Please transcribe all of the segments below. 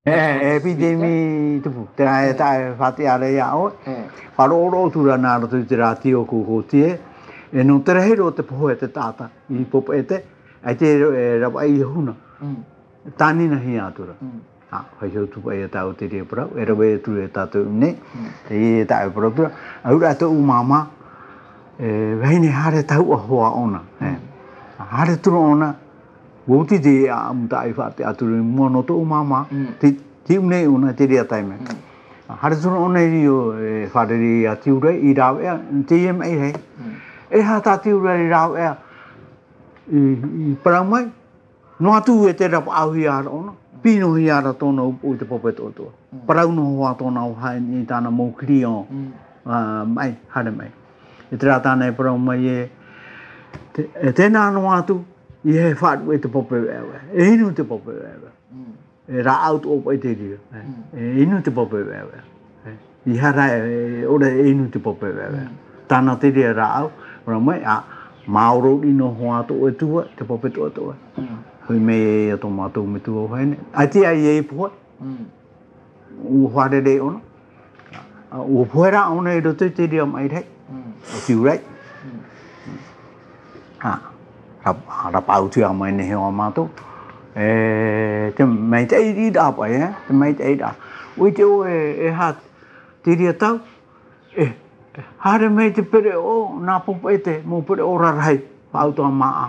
epidemi tu ta fatti ale ya o paro tu na tu tirati o ku tie e no terhero te po te tata I pop ete ai te ra ai huna tani na hi atura ha fa jo tu pa ta o te pro era we tu ta tu ne e ta pro tu au ra tu mama vai ne hare ta o ho ona hare tu ona Woti de amtai fate aturu mono to mama ti ne una te dia time har zun ona rio faderi atiure ira ti em ai he ha ta tiure ira pramai no tu te ra au ya ona pino ya ra to no o te popeto to pra no wa to na ha ni ta na mo krio mai ha mai e tra ta ne pramai te na no atu Ie fat with the popper ever. Inu te popper ever. Ra out op ai te rio. Inu te popper ever. I hara ora inu te popper ever. Tana te ria ra au. Ora mai a mauro I no hoa to e tua te popper to. Hui me e to mato me tua hene. Ai te ai e po. U hare de ono. U puera ona e do te ria mai rei. O tiu rei. Ra pau tu mai ne ho ma to te mai te I da pa te mai te da ui te o ha te ria tau hare mai te pere o na popo ete mo pere ora rai pau to ma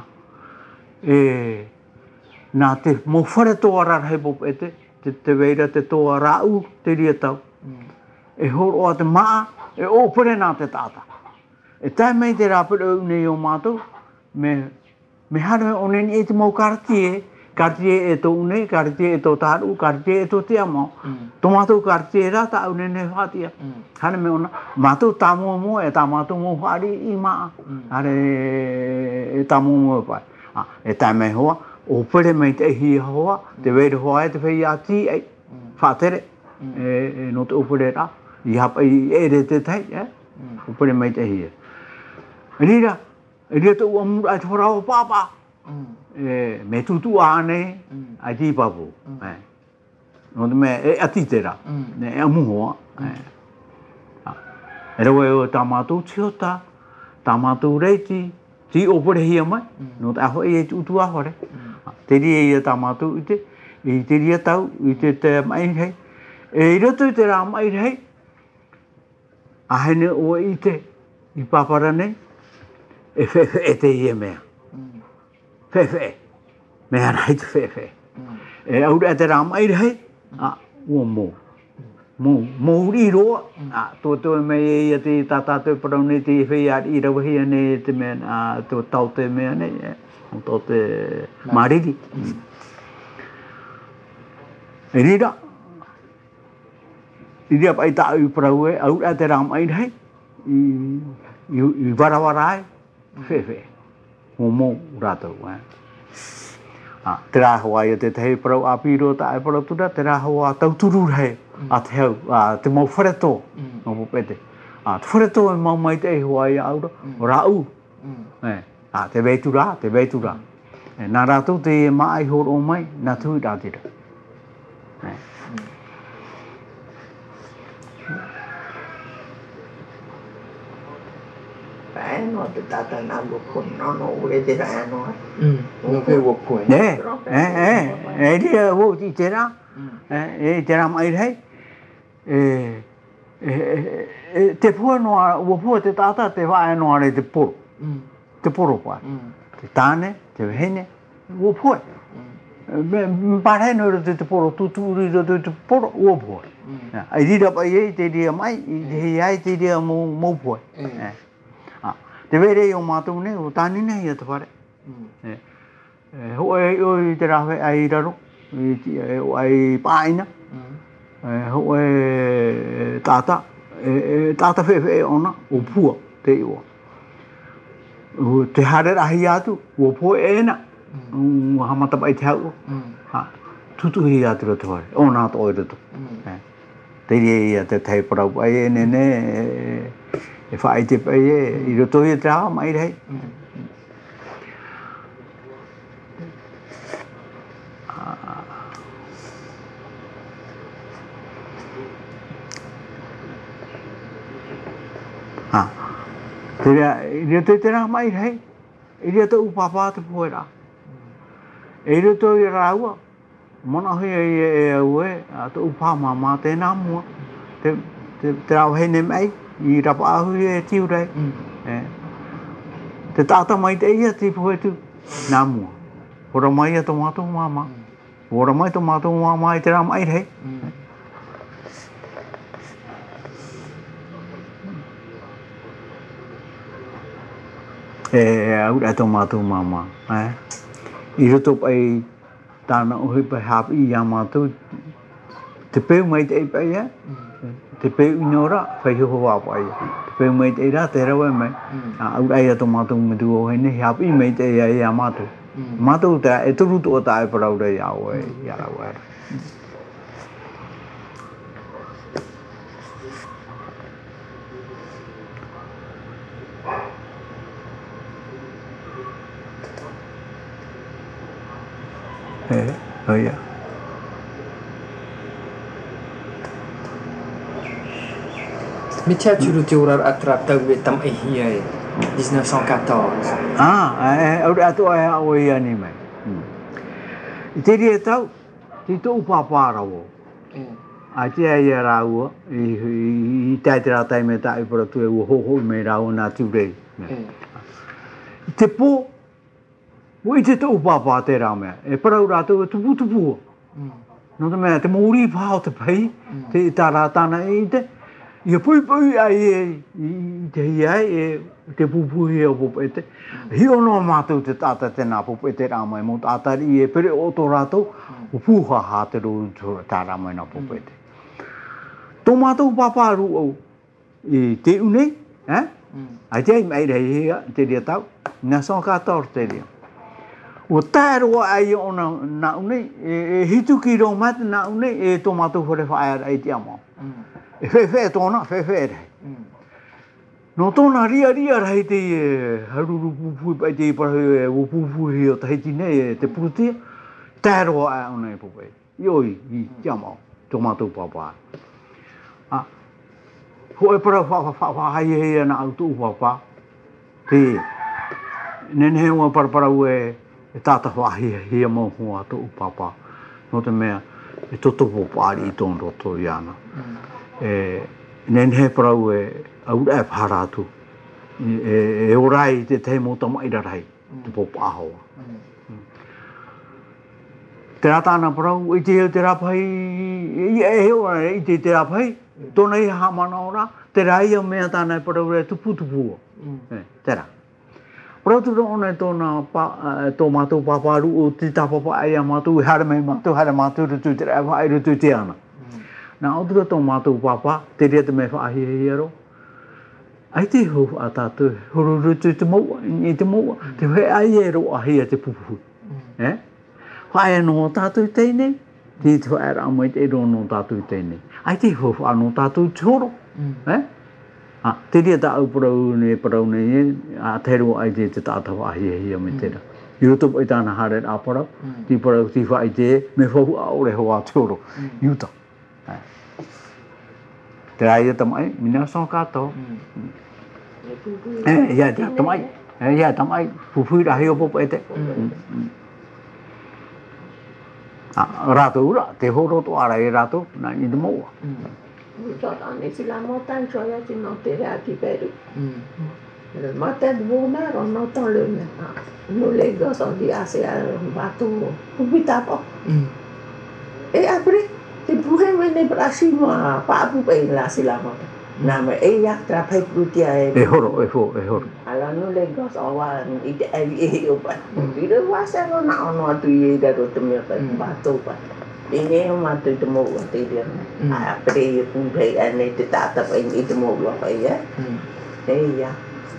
na te mo fare to ora rai popo ete te veira te to ra u te ria tau ho o te ma o pere na te tata tai mai te ra pere ne o ma to me hare one ni te mo kartie e to une kartie e to taru kartie e to te amo tomato kartie ra ta une ne fatia hane me ona mato tamo mo e tamato mo hari I ma hare tamo mo pa e ta me ho o pere me te hi ho te ve ho e te fe ati e fatere no te opere ra I hap e re te tai o pere me te hi rira Ria tu amur ai fora o papa me tutu ane ai ti papu no me atitera ne amu ho era o tamato chiota tamato reiti ti opore hi mai no ta ho e tu a hore te ri e tamato ite I te ria tau ite te mai hei ira tu te ra mai hei a hene o ite I papara nei e te ie mea. Mea rai te fefe. E aura te rā mai rei, ua mō. Mō uri roa. Tō mei e te tata te parau nei te whei ar I rawahi ane te mea, tō tau te mea nei, tō te mariri. E rira. I ria pai tā u parau e, aura te rā mai rei, I warawarai, Fefe, mo rato. Te rā hoa I te te parau apiro ta e parau tura, te rā hoa tau turu rei a te hau, te mau whareto, no popete. Te whareto e mau mai te hoa I aura, o rā u. Te veitura. Nā rātou te mai horo o mai, nā tui rātira. No te tata na buku no ule te ra no no ke buku dia wo ti te ra te ra mai rei te pu no wo pu te tata te va no are te poro pa te tane te hene wo pu pare no te poro tu ri te poro wo pu ai ri pa ye te ri mai ai te ri mo pu Te vere o mātou ne, o tāni nei te whare. Ho e te rawe ai raro, o ai pāina, ho e tāta, tāta whewhe ona, o pua te iwa. Te hare rahi atu, o pua e ena, hamata pai te hau. Tutuhi atu te whare, o nā to oirato. Te ria te tei parau pai e nene, e whaai te pai e, I roto I te rā mai rei. Dia tu terang mai hai. Dia tu upapa tu poera. Dia tu rawa. Mana hai we tu upa mama te namu. Te trao hai nem ai. I rapa ahu e tiu dai. Te tata mai te ia te poe tu namu. Ora mai to mato mama. Ora mai to mato mama i terang mai hai. Aku dah tahu matu mama, itu tu pai tanah uhi pai hap i yang matu, tepe mai te pai ya, tepe unyora pai huwa pai, tepe mai te ira terawe mai, aku dah tahu matu matu ini hap i mai te ya yang matu, matu te itu rutu otai perau dah ya we, ya we. Oh ya. Macam curut-curut atrap tahu betam ihya 1914. Udah tu awal ni mai. Itu dia tahu, itu upapa rawo. Aja ya rawo, I tak me tak ibratu ho me rawo na tu dei. Tipo Itu tu upapa te rame. Para ura tu tupu. No te me te muri pau te pai. Te taratana ite. Ia pui ai te ai te pupu he o pupu ete. Hio no matu te tata te na pupu ete rame mo tata I pere o to rato upuha ha te ru tarame na pupu ete. To matu upapa ru I te une, Ai te mai rei te dia tau. Na so ka tor te dia. O taro ai ona na une hitu ki ro mat na une tomato hore fa ai te amo fe tona fe no tona ria rai te haruru pu pa te pa pu hi o te tine te puti taro ai ona pu pe yoi te amo tomato papa ho e para fa ai na auto papa te nene o para we tata wahi mo hoa to upapa no te mea toto popari ton roto yana nen he prau au e paratu orai te mo tama ira rai te popa ho te atana prau I te rapai I te rapai tona I hamana ora te rai o mea tana prau e tupu te ra Pratu ona tona tomato paparu o te tapapa ai amatu hara matu tu te ai tu te ana. Na outro tomato papa te ria te me fa hero. Ai te ho atatu huru tu te mo ni te mo te he ai ero a te pupu. Fa no tatu te ne ti to era mo te no tatu te ne. Ai te ho no tatu choro. Te ria ta au parau ne a tero ai te tata wahi me te ra. YouTube I tana hare a parau, ti parau ti whai te me whahu a ore hoa toro. Yuta. Te rai tamai, mina son kato. Ya tamai. Ya tamai, pupui rahi o popo ete. Rato ura, te horo to ara e rato, na I te moa. Ni sila motan choya ci no te aki peru. Le motan buna ro no ton le no le goso di asia batu pupita po. Apre te puhe me ne brasimo pa pu pe la sila motan. Na me ya trapai putia e horo. Ala no le goso wa I te o pa. Dire wasa no na ono atu I da ro te me pa batu pa. Ini matu itu mau waktu dia, apri pun play ane itu tak ini itu mau apa ya? Ya,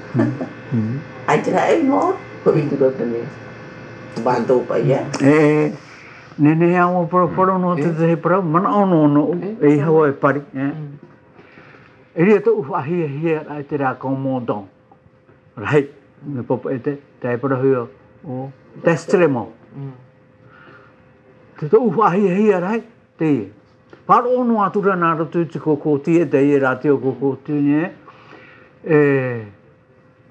aja mau, kau itu tu ni, bantu apa ya? Nene yang mau pro no tu tu pro, mana no, hawa pari, ini tu ahi aja komodong, right? Pop itu, tapi pro hiyo, testremo. Te tau ahi rai, te. Paro ono atura nā rotu te koko tie, te I rate o koko tune,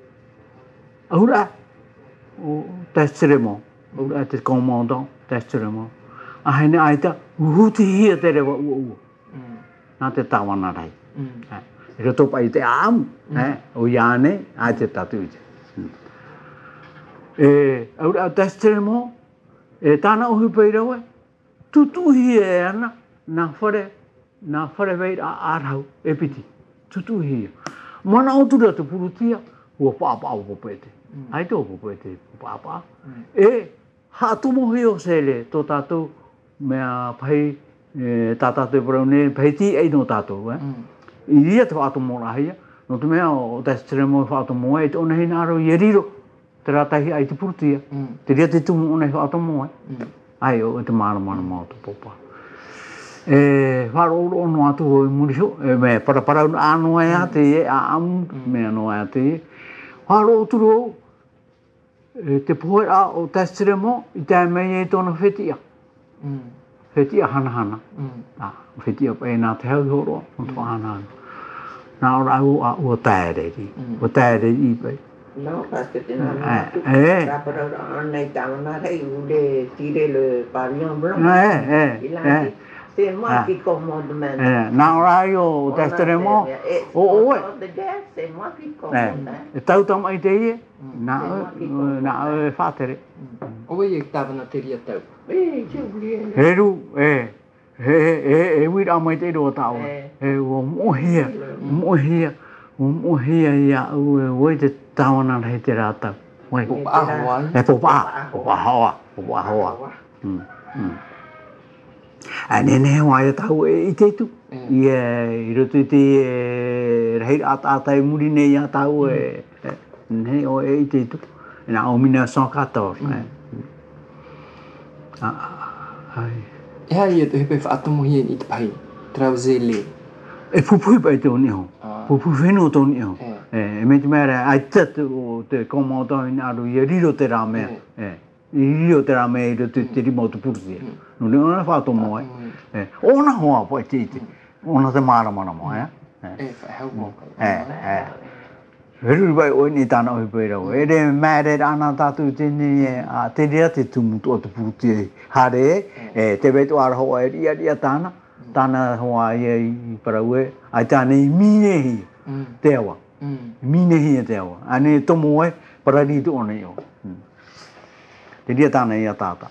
Aura o testiremo o te commandant testiremo a hene aita huti hia te rewa u na te tawana rai e roto pai te am o iane a te tatu e aura testiremo e tana o hupai rawe tutu hia ana na whare vei a arhau e piti tutu hia mana o tura te purutia ua papa o popete ai tō popete papa e hatumo hio sele tō tātou mea pai tātou te braune pai ti ei no tātou i ria te whātomo rahia no te mea o testiremo whātomo e te ona hina aro i riro te ratahi ai te purutia te ria te tumu ona whātomo ai o te mana mao te popa e wharo ono atu o i muriho me paraparau anu ai a te e a amu me anu ai a te e wharo turo te poe a o testiremo i te mei e tōna whetia whetia hana whetia pai nā te hau horo o tō hana nā ora au a ua tāereri o tāereri i pai No, parce que non la parole en état on a eu tiré le pavillon blanc. Il a dit c'est moi qui commande maintenant. Na ora o testiremo o c'est moi qui commande. E tau tam ai te ie na e whātere. O e tāwa na te ria tau. J'ai oublié. Heru e wira mai te ro tau. E o mohia ia o te tawana hei te rātau. Popa ahoa. E popa ahoa. A nene wai tau e te tu. I roto te rei ata e muri nei a tau e nei o e te tu. E nā o mina son kator. E hai e te hepe whaatomohi i te pai. Trauzele. E pupui pai te oni ho. Pupu whenua te oni ho. E me te mea ai tatu o te komoto i aru i riro te rā mea. I riro te rā mea i roto te rima o te purutia. No ne ona whaatomo e. Ona hoa pai te ite. Ona te māramana mo e. E whahau mo. Heru bai o ni tāna o pai rau. E re mea re ana tātou tēnei a te rea te tumutu o te purutia. Hare te veitu ara hoa e ria tāna. Tāna hoa i parau e. Ai tāna i minehi te awa. Minehi te awa. Ane tomo e parari tu ona i o. Te ria tāna i a tāta.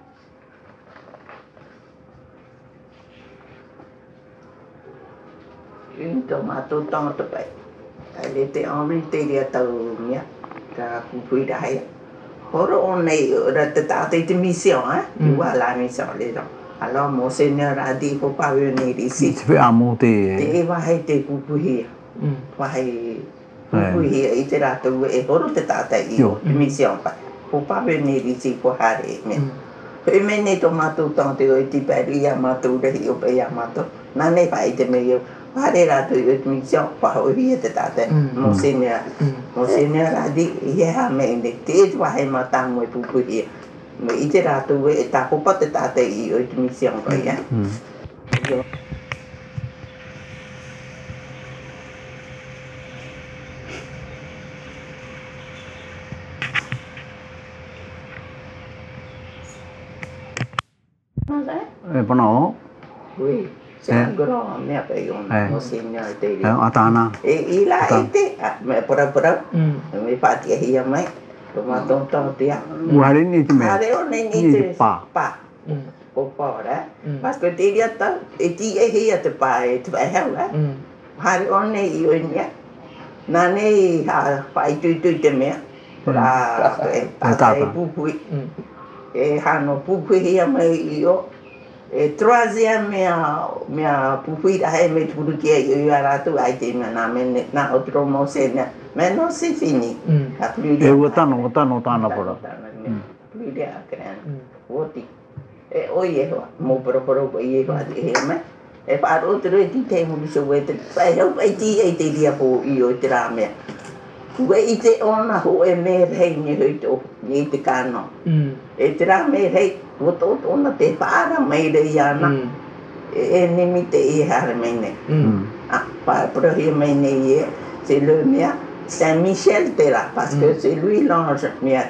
Une tomate autant te paye. Elle était en ria tau mia. Ka kupui rai. Horo on est te mission, hein? Tu vois la mission, les gens. Alors, mon Seigneur a dit, il ne faut pas venir ici. Tu fais un mot de... Tu vas être couper. Tu vas être couper. Et tu vas te mission. Il ne faut pas venir ici pour aller. Mais maintenant, tu m'as tout le temps, tu es perdu, tu m'as tout le temps, tu m'as tout le temps. Tu vas être meilleur. Pare la tu mission, pas oublier de tata. Mon Seigneur a dit, il y a même des têtes, va y matin, moi, pour couper. Mais il était tu et t'as pas de tata, il y a une mission, quoi, hein. Bon, oui. C'est un grand merveilleux, mon Seigneur était là. Et il a été, mais pour mais pas dire, mais comment t'entends-tu? Pas. Parce que tu y as et tu es te pas et tu vas là. Hari on est yonya. Nane ha pai tu te me. Pra pupui. E hano pupui ia mai io. E troisième mea pupui da he me turu kia io ara tu ai te na me na otro mo sena. Mais non c'est fini. E wotano tana pora. Plus de acren. Woti. E oye mo pro ye va de me. E para outro ti te mo so wete. Pai ho pai ti e te dia po io tra me. Ue te ona ho e me rei ni hoito ni te kano. E tra me rei woto ona te para me de yana. E ni mi te e har me ne. Ah pa pro hi me ne ye c'est le mien. Saint-Michel t'es là, parce que c'est lui l'ange,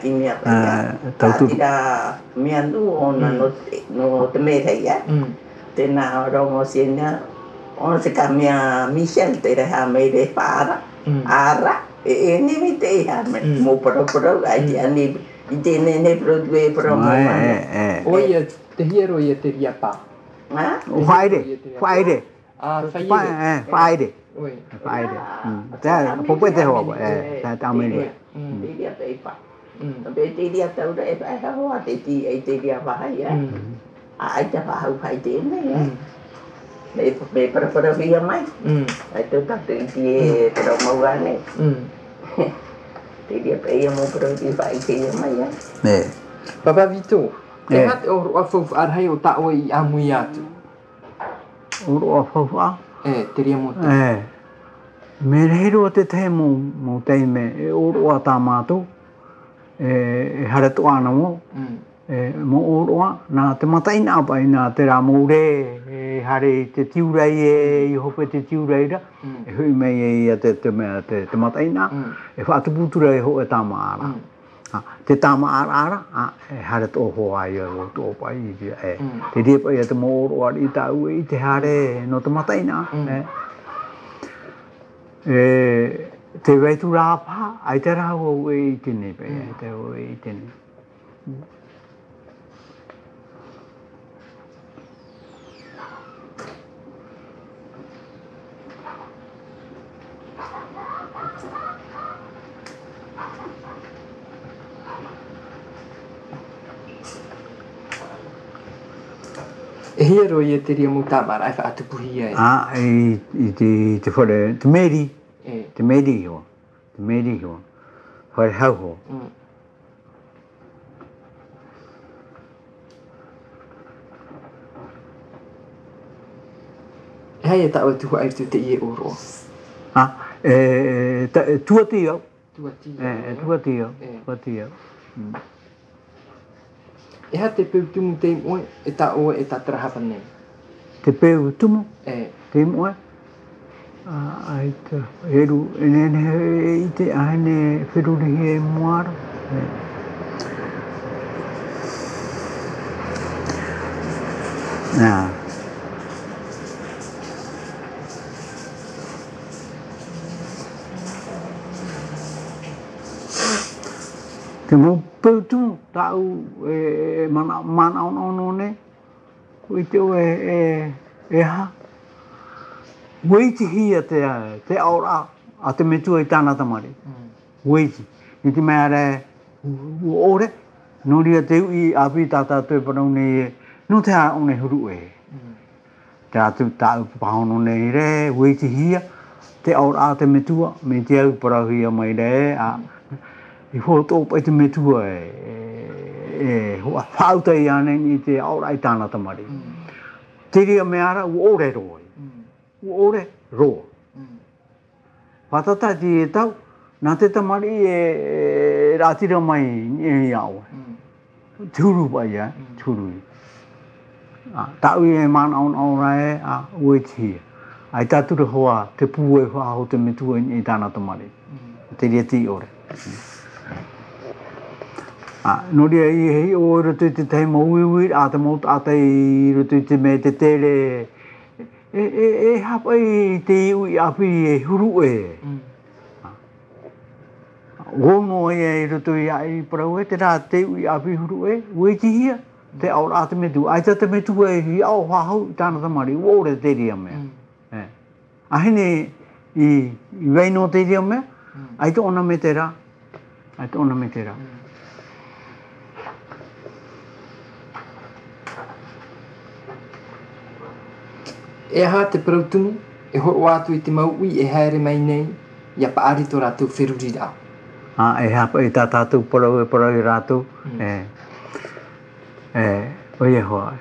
nous, on a notre mère, t'es là, on se cambia Michel, t'es là, mais les para, ara, et n'imité, mon propre, il n'est produit promo. Oi, te hiero ia te ria pa. Friday. Friday. Oi. Friday. Thế không biết thế hồ thế tao mới đi. Dia pe pa. Pe dia tau da e pa ho te ti e te dia va ya. Ai ta va ho pai te ne. Be para via mai. Ai tu ta te ti pero mau gane. Te dia pe mo pro ti vai te mai ya. Nè. Papa Vito. E hat o fo arhai o ta o I amui atu. O fo fa. Te ria mo. Me rehero te te mo te me e oroa tā mātou e hara tu ana mo mo oroa nā te mataina apai nā te rā mō re e hare te tiurei e hope te tiurei ra e hui mei e ia te mataina e whaatuputura e ho e tā maara te tā maara e hara tō hoa ia o tō pai te repa ia te mō oroa i tā ue i te hare no te mataina te veitu rāpā, ai te rā o e I tene pe, te o e I tene. E hiero ia te ria mo tāmara, ai whaatupuhi ai. I te whare, te meri. Te meri ho. Te meri ho. Whare hau ho. E hai e tau e tuhu ai tu te ie oro. Tuatio. Tuatio. Tuatio. E ha te peu tumu te moe e ta oe e ta trahapa nei. Te peu tumu? Te moe? Ai te heru, I te ahene whirurihi e moara. Nā. Te mo pautu tau mana ono ne, koi te o e ha. Weiti hia te aora a te metua I tāna tamari. Weiti. Ni te mea re ore. No ria te ui api tātā tue parau nei e. No te a one huru e. Te atu tāu pahono nei re. Weiti hia. Te aora a te metua. Me te au parau hia mai re. I ho tōpa I te metua e. Hoa whauta I ane ni te aora I tāna tamari. Te ria meara u ore roi. Ore ro. Patata ti e tau, nā te tamari e rātira mai e iau. Turu pai turu. Tau e mana on rai ueti. Ai tātura hoa te pū e whaho te metua I tāna tamari. Te ria ti ore. No ria I hei o roto te tei mauiwi, a te mauta a te roto te me te tere e hapai te iui api e huru e. Gono e roto I ai parau e te rā te iui api huru e, ueti hia, te aura a te metu. Ai ta te metu e hi au hahau I tāna tamari, uore te ria mea. Ahene I weino te ria mea, ai te ona me te rā. Ai te ona me te rā. E aha te parautumu, e horo atu I te maui e haere mai nei, ia paari tō rātou whiruri rā. E hapa I tā tātou parau I rātou. Oie hoa.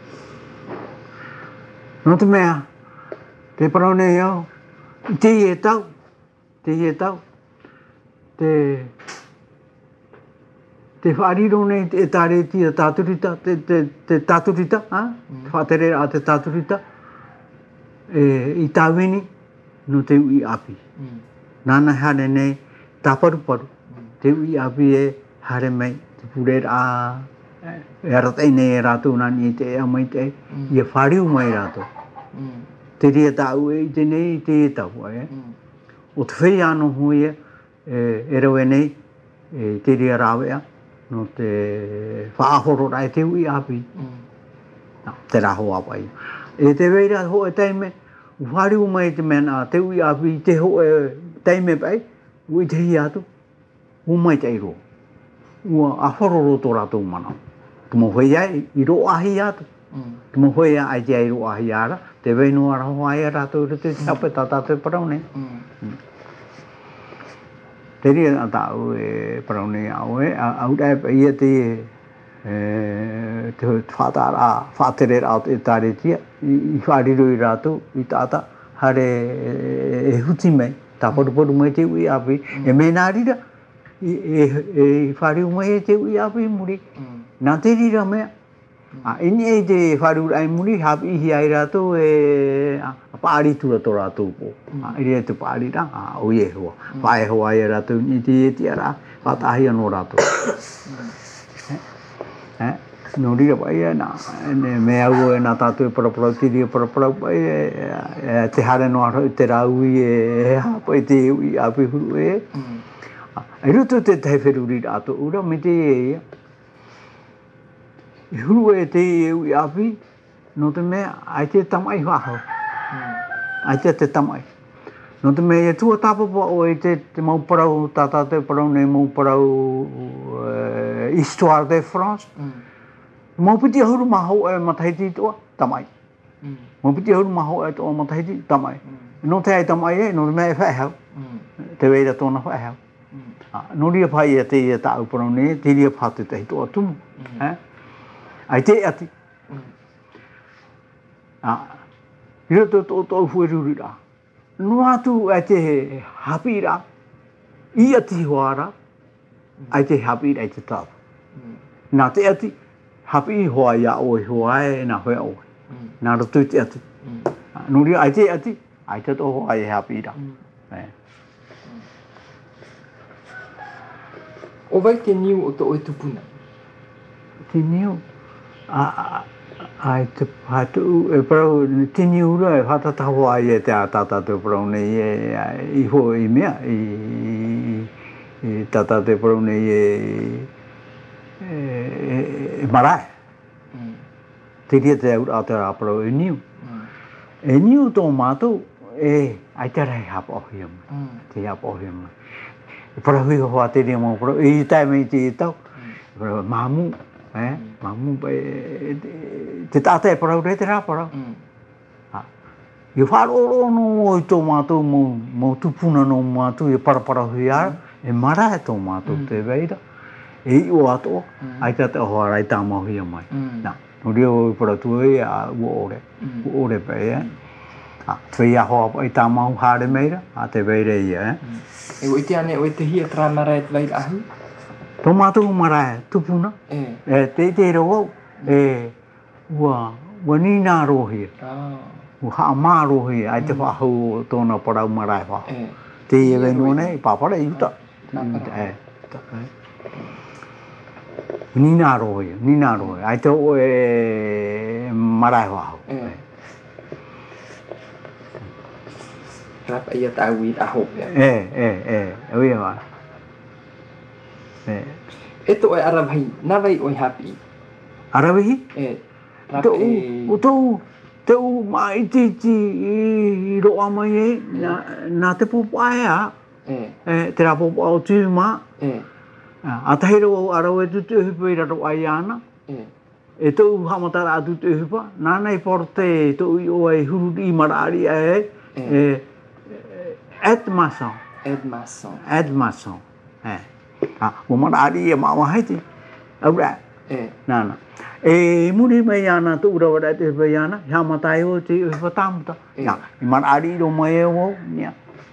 No te mea, te parau nei au, te I e tau, te whaariro nei e tāreti a tāturita, te tāturita, whaatere a te tāturita, I tāweni no te ui api. Nāna hare nei, taparu paru te ui api e hare mai te pure a e rata nei rato nani te a mai te ia whariu mai rato te ria tau e te nei te tau o te whei ano hui e rawe nei te ria rawea no te whaahoro rai te ui api te raho apai e te weira ho e teime whariu mai te mena te ui api te ho e teime pai ui te hi atu o mai te iro ua a whororo tō rātou mana tu mo whai ai i ro ahi atu tu mo whai ai te ai ro ahi ara te weinu ara ho ai rātou te tape tata te paraune te ria a tāu e paraune au e au rai pa ia te te whātara whātere rāu te tāre tia i whāriro i rātou i tāta hare e huti mai tā poru mai te ui api e mena rira e whariu mai te ui api muri nā te rira mea ini e te whariu ai muri hapi ihi ai rātou e pāri tura tō rātou po iri e te pāri rā o i e hoa whae hoa ai rātou ni te e tia rā whatahi anō rātou no rira pai e nā me au e nā tātou e paraparau te ria paraparau pai te hare no aro te rāui e hapa e te ui api huru e e ruto te taiwheruri rātou ura me te e ia i huru e te e ui api no te mea ai te tamai whahau ai te tamai no te mea e tua tāpapa o e te mauparau tātā te parau nei mauparau Histoire de France maupiti huru maho e matahiti toa tamai maupiti huru maho e toa matahiti tamai no te ai tamai e no te mea e whaehau te weira tōna whaehau no ria pai e te ia tāu parau nei te ria pātu te hitoa tumu ai te ati ira tō fueruri rā no atu ai te hapi rā i ati hoara ai te hapi rā i te tāpu nā te ati hapi hoa ia oe hoa e nā hoa oe nā rato te ati no ria ai te ati ai te tō hoa e hapi rā o vai te niu o tō e tupuna te niu ai te pātu e parau te niu ura e whatataho ai e te a tata te parau nei i ho i mea i tata te parau nei e marae te ria te aura te rā parau e niu tō mātou ai te rai hapa ohi ama te hapa ohi ama e parau hi hoa te ria mau parau i tai mei te tau mamu mamu te tata e parau re te rā parau i whāroro no i tō mātou mō tupuna no mātou i paraparau hi ara e marae tō mātou te veira e i o ato ai te hoa rai tā mahi mai no ria o i paratu e a ua ore pe tui a hoa i tā mahu hare meira a te veira ia e o te ane o te hia tra marae te veira ahi tō mātou marae tupuna te rau ua nina rohi ua haa mā rohi ai te whahau tōna parau marae whahau te e wenua nei pāpara i uta nina rohi ai te o e marae whahau rapa ia tāu i aho ui wa e tō e arawahi nawai oi hapi arawahi? o te u mai titi i roa mai nā te popaea te rā popaa o tūma a tahero au arau e tutu hupa i raro ai ana e tō u hamatara a tutu hupa nānei porte tō i o ai hururi i marari Edmason o marari e mawahiti aura nana e muri mai ana tō urawara te hupa i ana hamatai o te hupa tāmuta i marari ro mai e o nia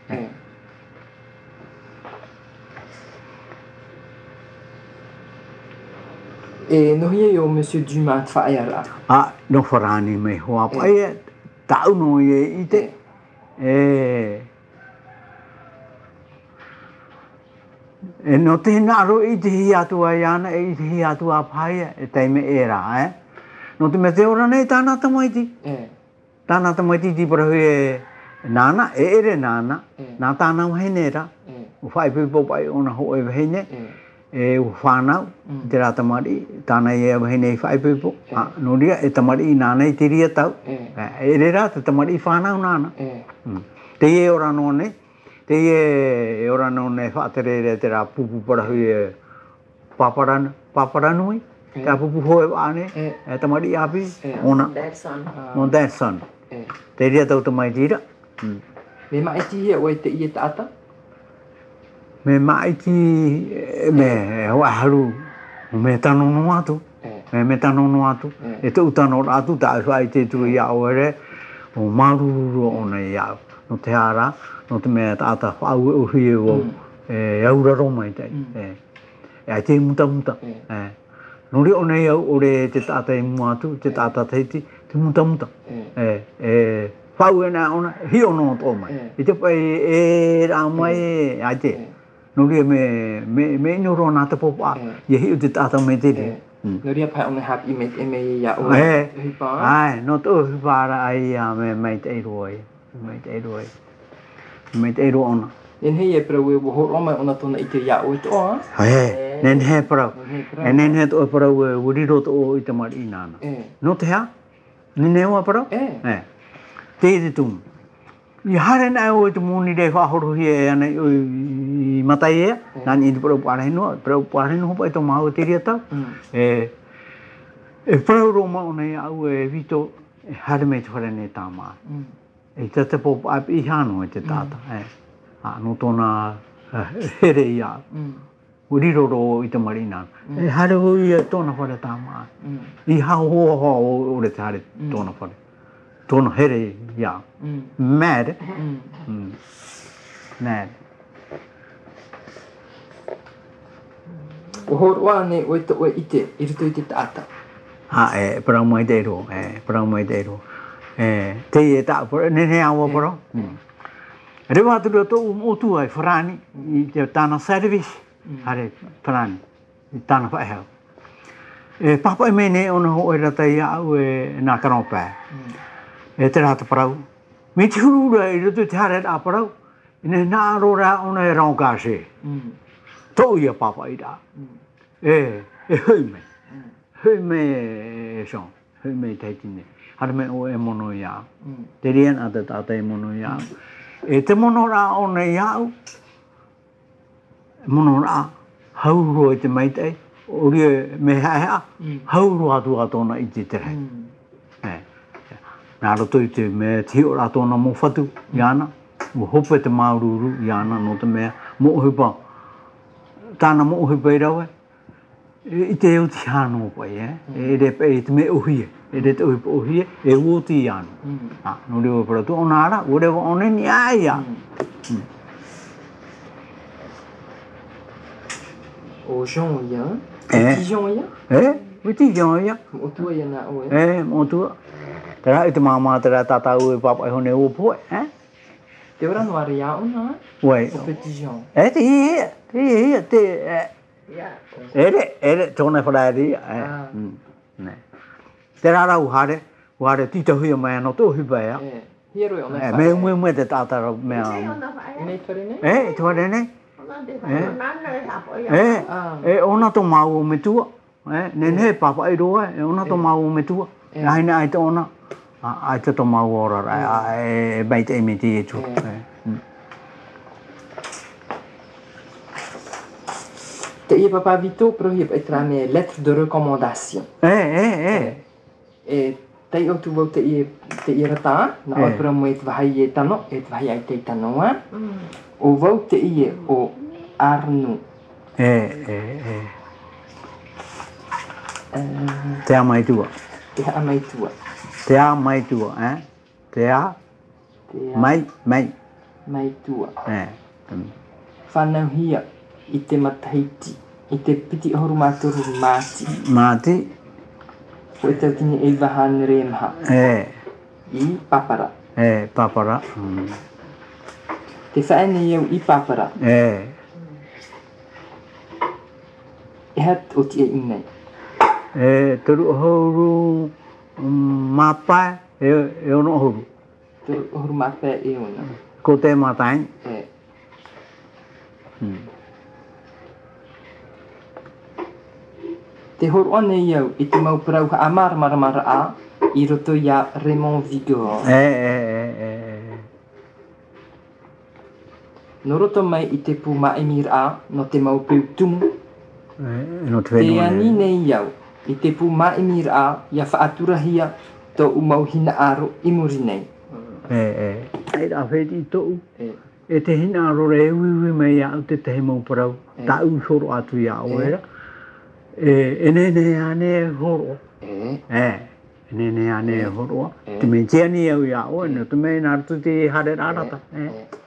e nohi e o Monsieur Dumas te whaeara no wharani mai hoa pai e tau no i te e no te naro I te hi atu ai ana I te hi atu a phaia e teime era no te me te ora nei tāna tamaiti tāna tamaiti ti para hui nana ere nana nā tāna wahinera u whai pipo pai ona ho e wahine e u whanau te rā tamari tāna e wahine I whai pipo no ria e tamari I nana I te ria tau ere rā te tamari I whanau nana te e ora no ne te e ora no ne whaatere te rā pupu para hui paparanui te a pupu hoe wane e tamari api ona no that son te ria tau tamai tira me mai ti hia o te I tata me mai ti me hoa haru me tano no atu me tano no atu e te utano atu ta ai te tu ia o ere o maruru ona ia no te ara no te me tata whau o hie o e aura roma I te e te muta no ri ona ia ore te tata I mua atu te tata teiti te muta whau e nā ona hi ono tō mai I te pai e rā mai ai te no ria me inoro nā te popa ia hi o te tata me te no ria pai ona hapi me te me ia o ai no tō hipara ai a me mai te roi me te roi ona nen he e prau e wo roma ona tona I te ia o to nen he prau nen he to prau e uriro to I te mari nana no te ha nen he wa prau te tum I hare na o te muni re whahoro hi e ana I matai e nani I prau pare no pa I to mau te ria tau e prau roma ona I au e vito e hare me te whare ne tāma e te pop up I hano e te tata no tōna here ia uriroro I te marina e hare hui e tōna whare tāma I hao hoa o re te hare tōna whare tōna here ia mad o horoa ne o to o ite I ruto I te tata parau mai te ro te e ta ne ne awa parau rewa tu to utu ai frani I te tana service hare frani I tana fa hau papa me ne ona ho e rata ia au e na karopa e te rata parau me te hurura I ruto te hare a parau ne na rora ona e rauka se to ia papa I da hui me son hui me te tine hare me o e mono ia te rian a te tata e mono ia e te mono rā ona iau mono rā hauro I te maitei ori e me haea hauro atu a tōna I te tere nā roto I te me tio rā tōna mō whatu iana mo hope te maururu iana no te mea mo hipa tāna mo hipa I rawe I te eo ti hano pai e re pe te me ohie e re te ohipa ohie e uoti iana no reo para tu ona ara ore wa one ni aia o Jean ia ti Jean ia witi Jean ia o tu ia na o mo tu tera I te mama tera tata u e papa hone o po te ora no aria ona Wai o petit Jean ere tōna wharaeri ne te rara uhare tita hui mai no tō hipa ea hiero e ona me te tātara mea nei whare te whare nei ona tō mau o me tua ne papa I roa ona tō mau o me tua haina ai te ona ai te tō mau ora e bait e me te e tu te ia papa Vito pro ia e tra me lettre de recommandation e te o tu vau te ia rata na o pro mo e te vahai e tano e te vahai ai te tano o vau te ia o Arno te a mai tua te a mai tua te a mai tua whanau hia I te matahiti I te piti horu māturu māti o e tau tine e wahane re maha I papara te whaene iau I papara hat o te inei. Turu horu mapa e ono horu. Turu horu mapa e ona. Ko te matai. Te horu ane iau i te mau parau ha amara maramara a i roto ia Raymond Vigor. No roto mai i te pū maemir a no te mau pū tumu. Te ani nei iau i te pū maemir a ia whaaturahia tō umau hina aro imuri nei. Ai rā wheti tōu. E te hina aro re uiwi mai au te tehe mau parau. Ta u horo atu ia oera. E nene ane horo. Nene ane horo. Te me tiani au ia oera. Te me nārtu te hare rārata.